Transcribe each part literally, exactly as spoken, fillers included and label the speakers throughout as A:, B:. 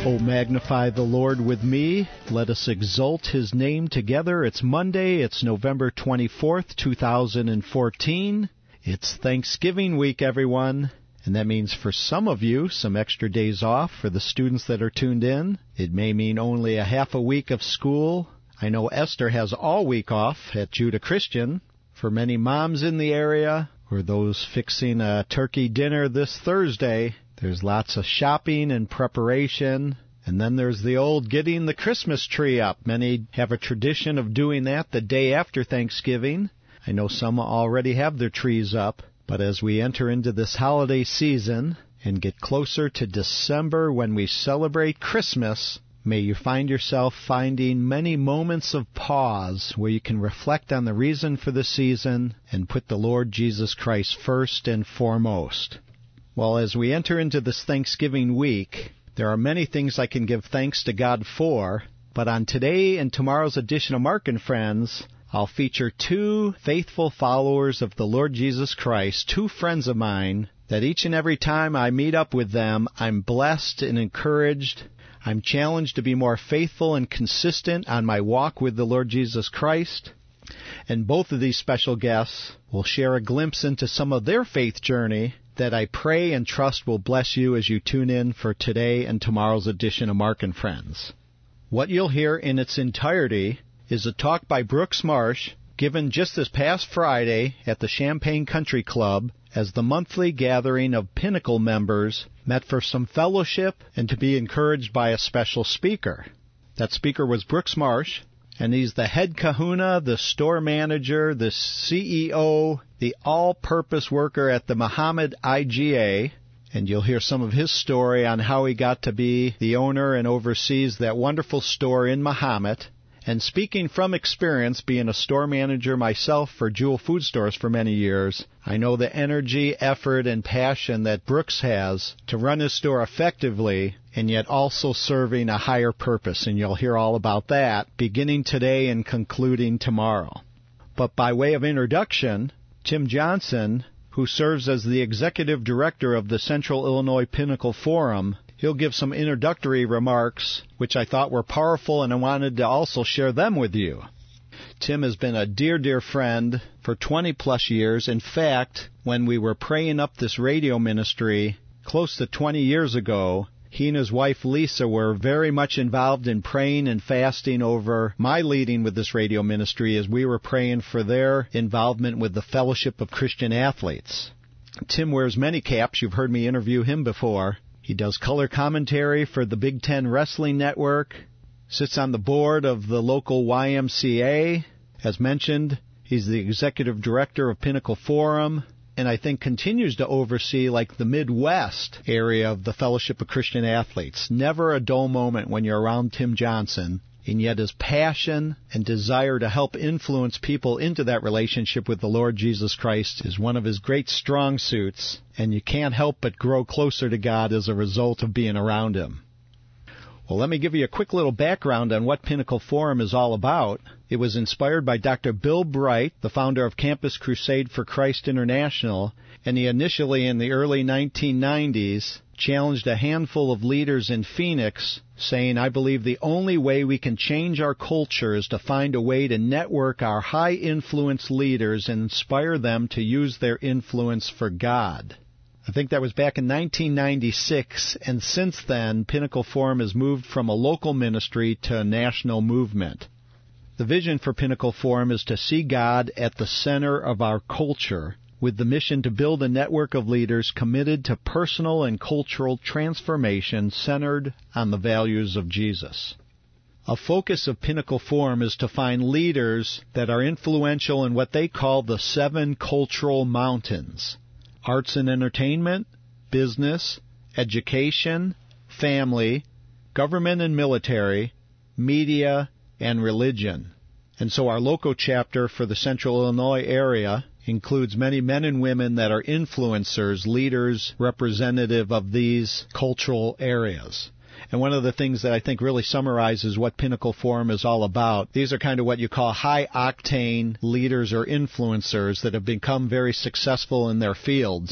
A: Oh, magnify the Lord with me. Let us exalt His name together. It's Monday. It's November twenty-fourth, two thousand fourteen. It's Thanksgiving week, everyone. And that means for some of you, some extra days off. For the students that are tuned in, it may mean only a half a week of school. I know Esther has all week off at Judah Christian. For many moms in the area, or those fixing a turkey dinner this Thursday, there's lots of shopping and preparation. And then there's the old getting the Christmas tree up. Many have a tradition of doing that the day after Thanksgiving. I know some already have their trees up. But as we enter into this holiday season and get closer to December when we celebrate Christmas, may you find yourself finding many moments of pause where you can reflect on the reason for the season and put the Lord Jesus Christ first and foremost. Well, as we enter into this Thanksgiving week, there are many things I can give thanks to God for, but on today and tomorrow's edition of Mark and Friends, I'll feature two faithful followers of the Lord Jesus Christ, two friends of mine, that each and every time I meet up with them, I'm blessed and encouraged. I'm challenged to be more faithful and consistent on my walk with the Lord Jesus Christ. And both of these special guests will share a glimpse into some of their faith journey that I pray and trust will bless you as you tune in for today and tomorrow's edition of Mark and Friends. What you'll hear in its entirety is a talk by Brooks Marsh given just this past Friday at the Champaign Country Club as the monthly gathering of Pinnacle members met for some fellowship and to be encouraged by a special speaker. That speaker was Brooks Marsh, and he's the head kahuna, the store manager, the C E O, the all-purpose worker at the Muhammad I G A, and you'll hear some of his story on how he got to be the owner and oversees that wonderful store in Muhammad. And speaking from experience, being a store manager myself for Jewel Food Stores for many years, I know the energy, effort, and passion that Brooks has to run his store effectively and yet also serving a higher purpose. And you'll hear all about that beginning today and concluding tomorrow. But by way of introduction, Tim Johnson, who serves as the executive director of the Central Illinois Pinnacle Forum, he'll give some introductory remarks, which I thought were powerful, and I wanted to also share them with you. Tim has been a dear, dear friend for twenty-plus years. In fact, when we were praying up this radio ministry close to twenty years ago, he and his wife Lisa were very much involved in praying and fasting over my leading with this radio ministry as we were praying for their involvement with the Fellowship of Christian Athletes. Tim wears many caps. You've heard me interview him before. He does color commentary for the Big Ten Wrestling Network, sits on the board of the local Y M C A. As mentioned, he's the executive director of Pinnacle Forum, and I think continues to oversee like the Midwest area of the Fellowship of Christian Athletes. Never a dull moment when you're around Tim Johnson, and yet his passion and desire to help influence people into that relationship with the Lord Jesus Christ is one of his great strong suits, and you can't help but grow closer to God as a result of being around him. Well, let me give you a quick little background on what Pinnacle Forum is all about. It was inspired by Doctor Bill Bright, the founder of Campus Crusade for Christ International, and he initially, in the early nineteen nineties, challenged a handful of leaders in Phoenix, saying, I believe the only way we can change our culture is to find a way to network our high-influence leaders and inspire them to use their influence for God. I think that was back in nineteen ninety-six, and since then, Pinnacle Forum has moved from a local ministry to a national movement. The vision for Pinnacle Forum is to see God at the center of our culture, with the mission to build a network of leaders committed to personal and cultural transformation centered on the values of Jesus. A focus of Pinnacle Forum is to find leaders that are influential in what they call the seven cultural mountains: arts and entertainment, business, education, family, government and military, media, and religion. And so our local chapter for the Central Illinois area includes many men and women that are influencers, leaders, representative of these cultural areas. And one of the things that I think really summarizes what Pinnacle Forum is all about, these are kind of what you call high-octane leaders or influencers that have become very successful in their fields.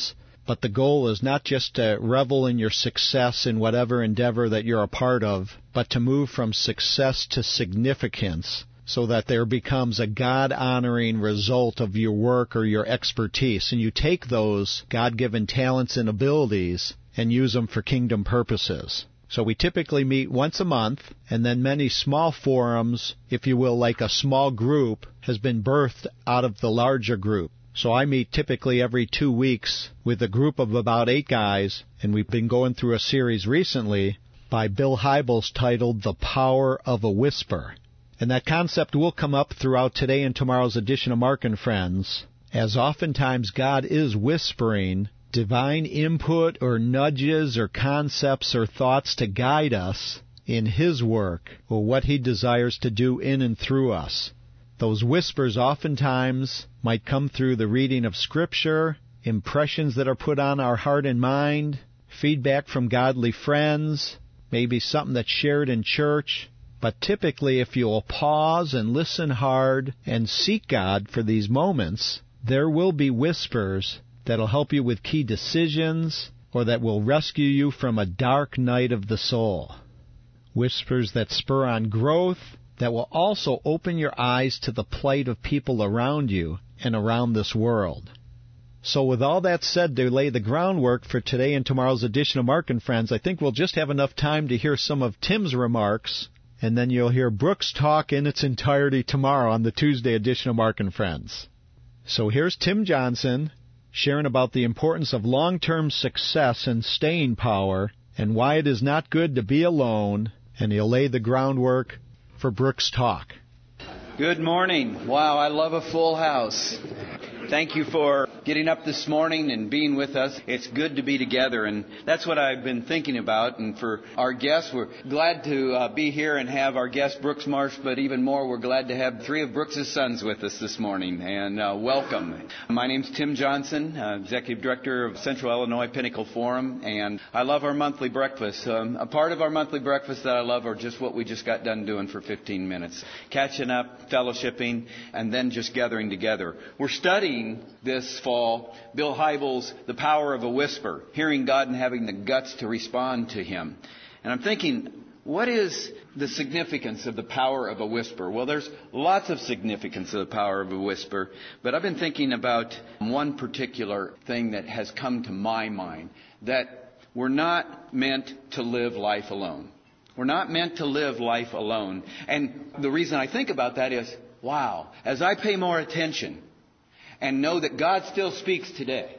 A: But the goal is not just to revel in your success in whatever endeavor that you're a part of, but to move from success to significance so that there becomes a God-honoring result of your work or your expertise. And you take those God-given talents and abilities and use them for kingdom purposes. So we typically meet once a month, and then many small forums, if you will, like a small group, has been birthed out of the larger group. So I meet typically every two weeks with a group of about eight guys, and we've been going through a series recently by Bill Hybels titled The Power of a Whisper. And that concept will come up throughout today and tomorrow's edition of Mark and Friends, as oftentimes God is whispering divine input or nudges or concepts or thoughts to guide us in His work or what He desires to do in and through us. Those whispers oftentimes might come through the reading of Scripture, impressions that are put on our heart and mind, feedback from godly friends, maybe something that's shared in church. But typically, if you'll pause and listen hard and seek God for these moments, there will be whispers that'll help you with key decisions or that will rescue you from a dark night of the soul. Whispers that spur on growth, that will also open your eyes to the plight of people around you and around this world. So with all that said, to lay the groundwork for today and tomorrow's edition of Mark and Friends, I think we'll just have enough time to hear some of Tim's remarks, and then you'll hear Brooks' talk in its entirety tomorrow on the Tuesday edition of Mark and Friends. So here's Tim Johnson sharing about the importance of long-term success and staying power and why it is not good to be alone, and he'll lay the groundwork for Brooks' talk.
B: Good morning. Wow, I love a full house. Thank you for getting up this morning and being with us. It's good to be together, and that's what I've been thinking about. And for our guests, we're glad to uh, be here and have our guest Brooks Marsh, but even more, we're glad to have three of Brooks' sons with us this morning, and uh, welcome. My name's Tim Johnson, uh, Executive Director of Central Illinois Pinnacle Forum, and I love our monthly breakfast. Um, a part of our monthly breakfast that I love are just what we just got done doing for fifteen minutes. Catching up, fellowshipping, and then just gathering together. We're studying this fall Bill Hybels' The Power of a Whisper, hearing God and having the guts to respond to Him. And I'm thinking, what is the significance of the power of a whisper? Well, there's lots of significance of the power of a whisper, but I've been thinking about one particular thing that has come to my mind, that we're not meant to live life alone. We're not meant to live life alone. And the reason I think about that is, wow, as I pay more attention and know that God still speaks today,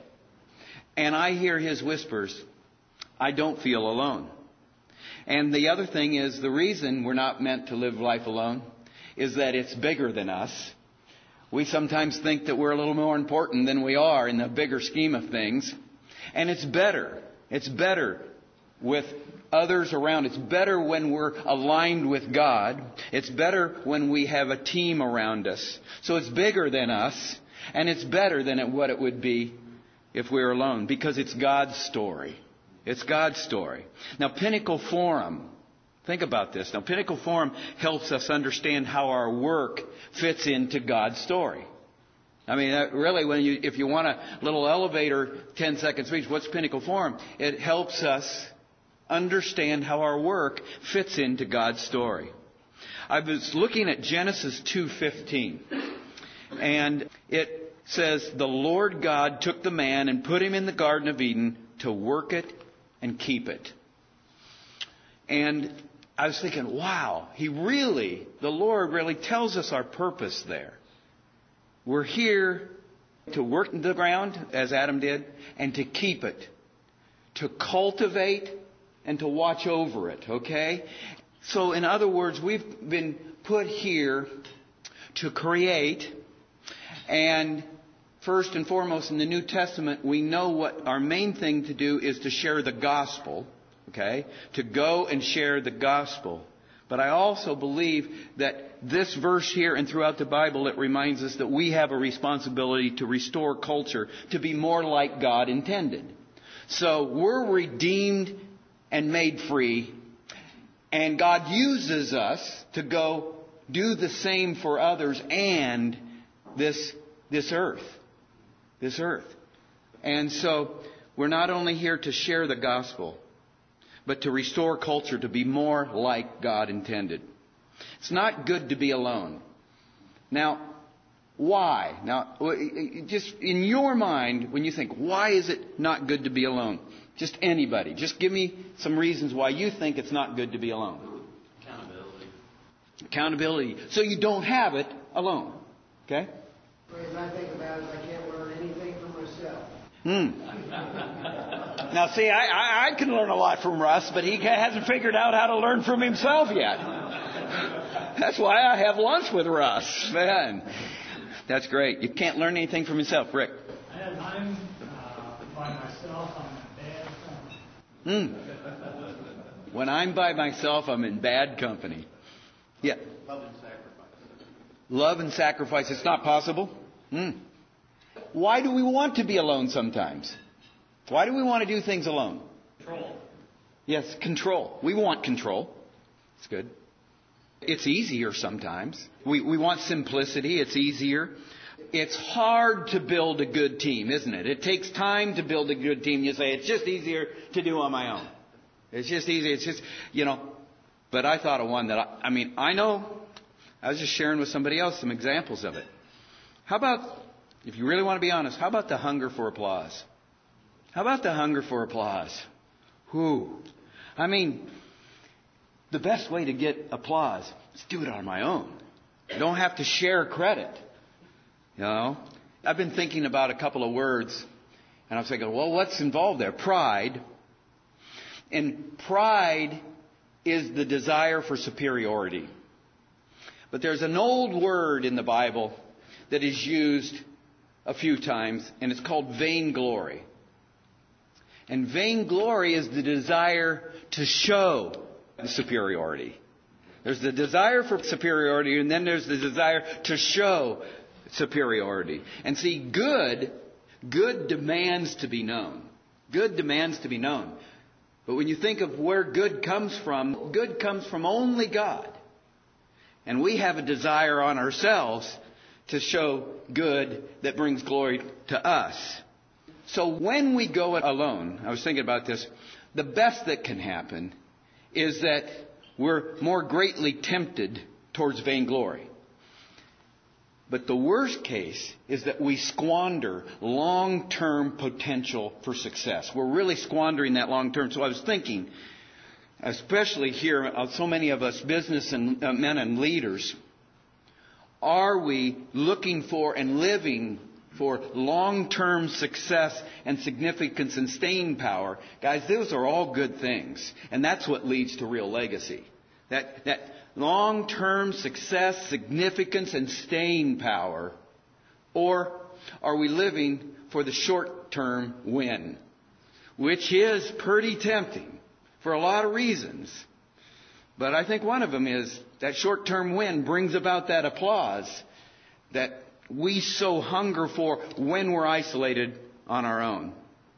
B: and I hear His whispers, I don't feel alone. And the other thing is, the reason we're not meant to live life alone is that it's bigger than us. We sometimes think that we're a little more important than we are in the bigger scheme of things. And it's better. It's better with others around. It's better when we're aligned with God. It's better when we have a team around us. So it's bigger than us. And it's better than what it would be if we were alone, because it's God's story. It's God's story. Now, Pinnacle Forum, think about this. Now, Pinnacle Forum helps us understand how our work fits into God's story. I mean, really, when you, if you want a little elevator ten-second speech, what's Pinnacle Forum? It helps us understand how our work fits into God's story. I was looking at Genesis two fifteen. And it says, the Lord God took the man and put him in the Garden of Eden to work it and keep it. And I was thinking, wow, he really, the Lord really tells us our purpose there. We're here to work the ground, as Adam did, and to keep it. To cultivate and to watch over it, okay? So in other words, we've been put here to create. And first and foremost, in the New Testament, we know what our main thing to do is to share the gospel, okay? To go and share the gospel. But I also believe that this verse here and throughout the Bible, it reminds us that we have a responsibility to restore culture to be more like God intended. So we're redeemed and made free, and God uses us to go do the same for others and this this earth. This earth. And so We're not only here to share the gospel, but to restore culture to be more like God intended. It's not good to be alone. Now, why? Now, just in your mind, when you think, why is it not good to be alone? Just anybody. Just give me some reasons why you think it's not good to be alone.
C: Accountability.
B: Accountability. So you don't have it alone. Okay?
D: As I think about it, I can't learn anything from myself.
B: Hmm. Now, see, I, I, I can learn a lot from Russ, but he hasn't figured out how to learn from himself yet. That's why I have lunch with Russ. Man, that's great. You can't learn anything from yourself. Rick?
E: As I'm uh, by myself, I'm in bad company.
B: Hmm. When I'm by myself, I'm in bad company. Yeah.
C: Love and sacrifice.
B: Love and sacrifice. It's not possible. Hmm. Why do we want to be alone sometimes? Why do we want to do things alone?
C: Control.
B: Yes, control. We want control. It's good. It's easier sometimes. We we want simplicity. It's easier. It's hard to build a good team, isn't it? It takes time to build a good team. You say, it's just easier to do on my own. It's just easy. It's just, you know. But I thought of one that, I, I mean, I know. I was just sharing with somebody else some examples of it. How about, if you really want to be honest, how about the hunger for applause? How about the hunger for applause? Whew. I mean, the best way to get applause is do it on my own. I don't have to share credit. You know? I've been thinking about a couple of words, and I was thinking, well, what's involved there? Pride. And pride is the desire for superiority. But there's an old word in the Bible that is used a few times, and it's called vainglory. And vainglory is the desire to show superiority. There's the desire for superiority, and then there's the desire to show superiority. And see, good, good demands to be known. Good demands to be known. But when you think of where good comes from, good comes from only God. And we have a desire on ourselves to show good that brings glory to us. So when we go it alone, I was thinking about this, the best that can happen is that we're more greatly tempted towards vainglory. But the worst case is that we squander long-term potential for success. We're really squandering that long-term. So I was thinking, especially here, so many of us business and uh, men and leaders, are we looking for and living for long-term success and significance and staying power? Guys, those are all good things. And that's what leads to real legacy. That, that long-term success, significance, and staying power. Or are we living for the short-term win? Which is pretty tempting for a lot of reasons. But I think one of them is that short-term win brings about that applause that we so hunger for when we're isolated on our own.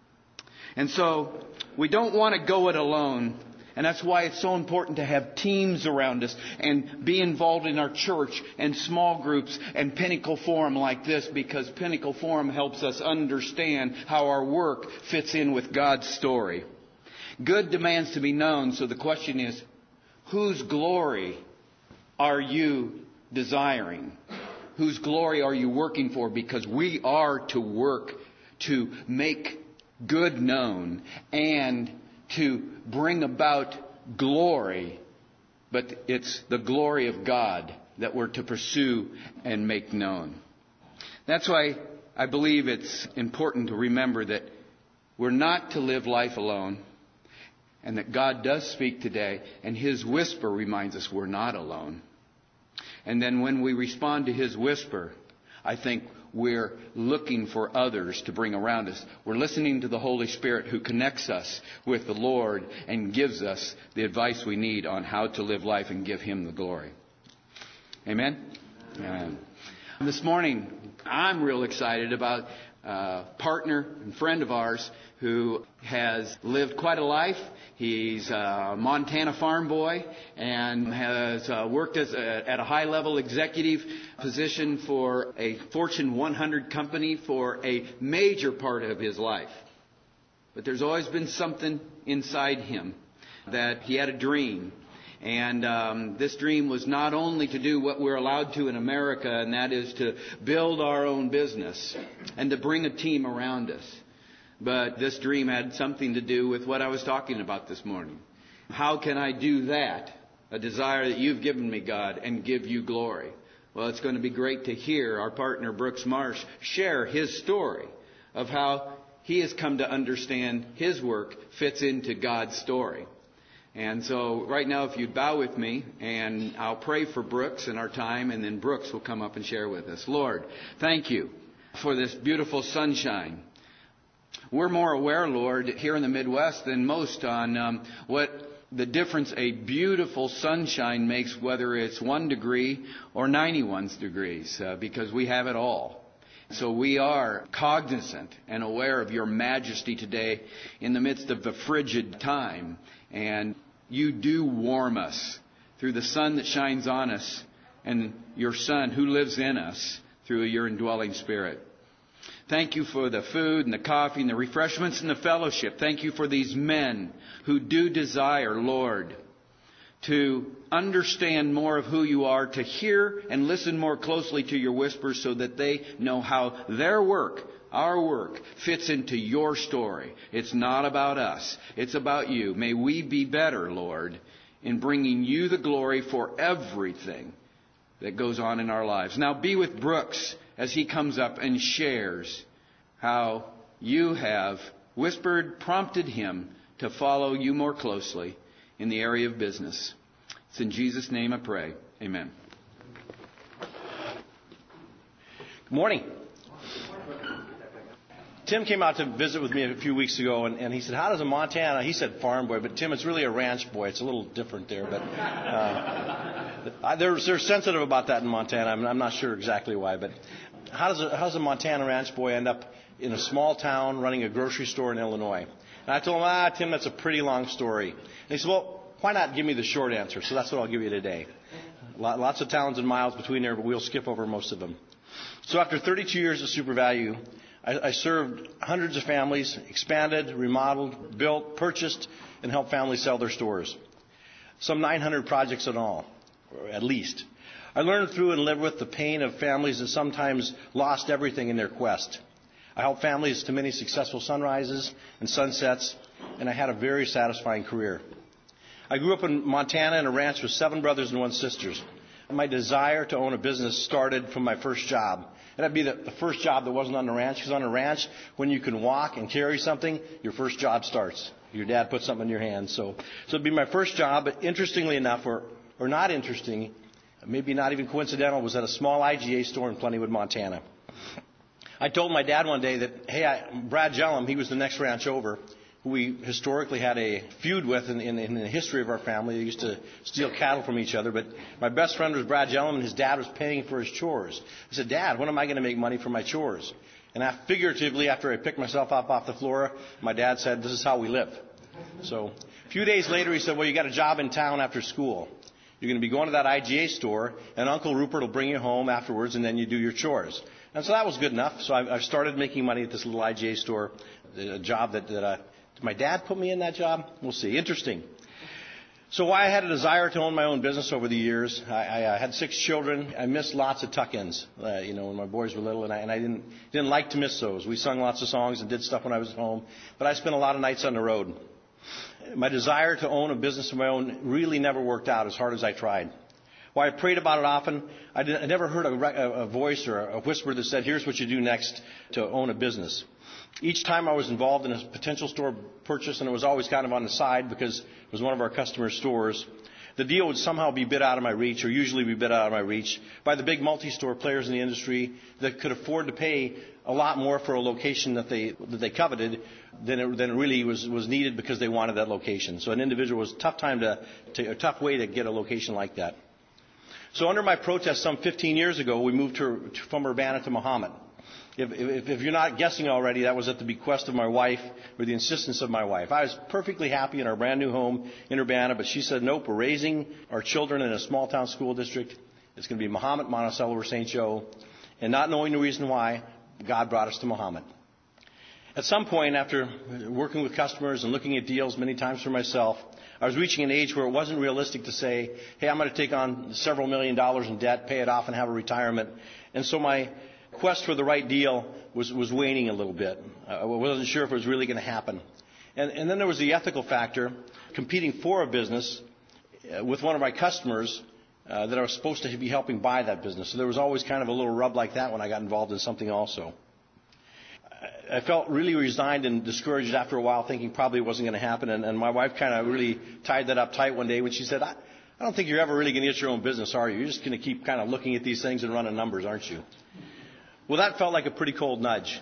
B: And so we don't want to go it alone. And that's why it's so important to have teams around us and be involved in our church and small groups and Pinnacle Forum like this, because Pinnacle Forum helps us understand how our work fits in with God's story. Good demands to be known. So the question is, whose glory are you desiring? Whose glory are you working for? Because we are to work to make good known and to bring about glory. But it's the glory of God that we're to pursue and make known. That's why I believe it's important to remember that we're not to live life alone. And that God does speak today, and His whisper reminds us we're not alone. And then when we respond to His whisper, I think we're looking for others to bring around us. We're listening to the Holy Spirit who connects us with the Lord and gives us the advice we need on how to live life and give Him the glory. Amen? Amen. This morning, I'm real excited about a partner and friend of ours who has lived quite a life. He's a Montana farm boy and has uh, worked as a, at a high-level executive position for a Fortune one hundred company for a major part of his life. But there's always been something inside him that he had a dream. And um, this dream was not only to do what we're allowed to in America, and that is to build our own business and to bring a team around us. But this dream had something to do with what I was talking about this morning. How can I do that? A desire that you've given me, God, and give you glory. Well, it's going to be great to hear our partner Brooks Marsh share his story of how he has come to understand his work fits into God's story. And so right now, if you'd bow with me, and I'll pray for Brooks in our time, and then Brooks will come up and share with us. Lord, thank you for this beautiful sunshine. We're more aware, Lord, here in the Midwest than most on um, what the difference a beautiful sunshine makes, whether it's one degree or ninety-one degrees, uh, because we have it all. So we are cognizant and aware of your majesty today in the midst of the frigid time. And you do warm us through the sun that shines on us and your Son who lives in us through your indwelling Spirit. Thank you for the food and the coffee and the refreshments and the fellowship. Thank you for these men who do desire, Lord, to understand more of who you are, to hear and listen more closely to your whispers so that they know how their work, our work, fits into your story. It's not about us. It's about you. May we be better, Lord, in bringing you the glory for everything that goes on in our lives. Now be with Brooks as he comes up and shares how you have whispered, prompted him to follow you more closely in the area of business. It's in Jesus' name I pray. Amen.
F: Good morning. Tim came out to visit with me a few weeks ago, and, and he said, how does a Montana, he said farm boy, but Tim, it's really a ranch boy. It's a little different there, but uh, they're, they're sensitive about that in Montana. I'm, I'm not sure exactly why, but how does, a, how does a Montana ranch boy end up in a small town running a grocery store in Illinois? And I told him, ah, Tim, that's a pretty long story. And he said, well, why not give me the short answer? So that's what I'll give you today. Lots of towns and miles between there, but we'll skip over most of them. So after thirty-two years of SuperValue, I, I served hundreds of families, expanded, remodeled, built, purchased, and helped families sell their stores. Some nine hundred projects in all, or at least. I learned through and lived with the pain of families that sometimes lost everything in their quest. I helped families to many successful sunrises and sunsets, and I had a very satisfying career. I grew up in Montana in a ranch with seven brothers and one sister. My desire to own a business started from my first job. And that'd be the, the first job that wasn't on the ranch, because on a ranch, when you can walk and carry something, your first job starts. Your dad puts something in your hand. So, so it'd be my first job, but interestingly enough, or, or not interesting, maybe not even coincidental, was at a small I G A store in Plentywood, Montana. I told my dad one day that, hey, I, Brad Jellum, he was the next ranch over, who we historically had a feud with in, in, in the history of our family. They used to steal cattle from each other. But my best friend was Brad Jellum, and his dad was paying for his chores. I said, Dad, when am I going to make money for my chores? And I, figuratively, after I picked myself up off the floor, my dad said, this is how we live. So a few days later, he said, well, you got a job in town after school. You're going to be going to that I G A store, and Uncle Rupert will bring you home afterwards, and then you do your chores. And so that was good enough. So I, I started making money at this little I G A store, a job that, that I... Did my dad put me in that job? We'll see. Interesting. So why I had a desire to own my own business over the years, I, I, I had six children. I missed lots of tuck-ins, uh, you know, when my boys were little, and I, and I didn't, didn't like to miss those. We sung lots of songs and did stuff when I was at home, but I spent a lot of nights on the road. My desire to own a business of my own really never worked out as hard as I tried. While I prayed about it often, I, did, I never heard a, a voice or a whisper that said, here's what you do next to own a business. Each time I was involved in a potential store purchase, and it was always kind of on the side because it was one of our customers' stores, the deal would somehow be bid out of my reach, or usually be bid out of my reach, by the big multi-store players in the industry that could afford to pay a lot more for a location that they that they coveted than it, than it really was, was needed because they wanted that location. So an individual was a tough time to, to a tough way to get a location like that. So under my protest some fifteen years ago, we moved to, from Urbana to Mahomet. If, if, if you're not guessing already, that was at the bequest of my wife, or the insistence of my wife. I was perfectly happy in our brand new home in Urbana, but she said, nope, we're raising our children in a small town school district. It's going to be Mahomet, Monticello, or Saint Joe. And not knowing the reason why, God brought us to Mahomet. At some point, after working with customers and looking at deals many times for myself, I was reaching an age where it wasn't realistic to say, hey, I'm going to take on several million dollars in debt, pay it off, and have a retirement. And so my quest for the right deal was, was waning a little bit. I wasn't sure if it was really going to happen. And, and then there was the ethical factor, competing for a business uh, with one of my customers uh, that I was supposed to be helping buy that business. So there was always kind of a little rub like that when I got involved in something also. I felt really resigned and discouraged after a while, thinking probably it wasn't going to happen. And, and my wife kind of really tied that up tight one day when she said, I, I don't think you're ever really going to get your own business, are you? You're just going to keep kind of looking at these things and running numbers, aren't you? Well, that felt like a pretty cold nudge.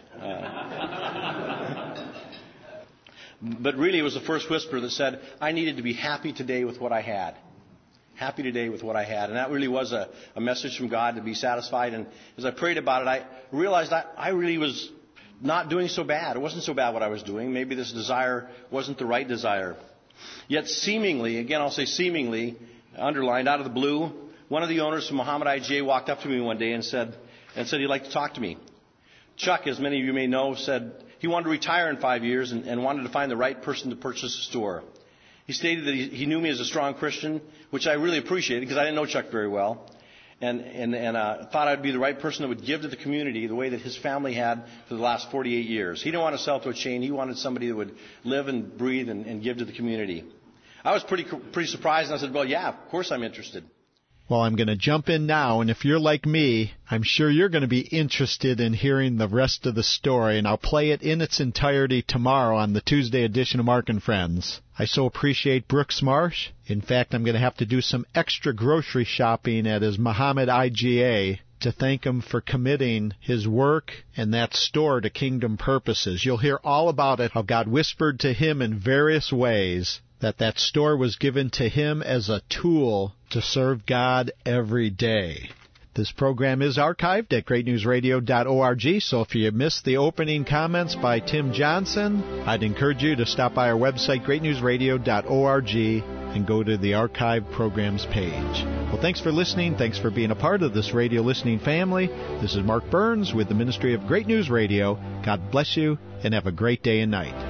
F: Uh, but really, it was the first whisper that said, I needed to be happy today with what I had. Happy today with what I had. And that really was a, a message from God to be satisfied. And as I prayed about it, I realized I, I really was not doing so bad. It wasn't so bad what I was doing. Maybe this desire wasn't the right desire. Yet seemingly, again I'll say seemingly, underlined out of the blue, one of the owners from Muhammad I G A walked up to me one day and said, and said he'd like to talk to me. Chuck, as many of you may know, said he wanted to retire in five years and, and wanted to find the right person to purchase the store. He stated that he, he knew me as a strong Christian, which I really appreciated because I didn't know Chuck very well. And, and, and uh, thought I'd be the right person that would give to the community the way that his family had for the last forty-eight years. He didn't want to sell to a chain. He wanted somebody that would live and breathe and, and give to the community. I was pretty pretty surprised, and I said, well, yeah, of course I'm interested.
A: Well, I'm going to jump in now, and if you're like me, I'm sure you're going to be interested in hearing the rest of the story, and I'll play it in its entirety tomorrow on the Tuesday edition of Mark and Friends. I so appreciate Brooks Marsh. In fact, I'm going to have to do some extra grocery shopping at his Muhammad I G A to thank him for committing his work and that store to kingdom purposes. You'll hear all about it, how God whispered to him in various ways that that store was given to him as a tool to serve God every day. This program is archived at great news radio dot org, so if you missed the opening comments by Tim Johnson, I'd encourage you to stop by our website, great news radio dot org, and go to the archive programs page. Well, thanks for listening. Thanks for being a part of this radio listening family. This is Mark Burns with the Ministry of Great News Radio. God bless you, and have a great day and night.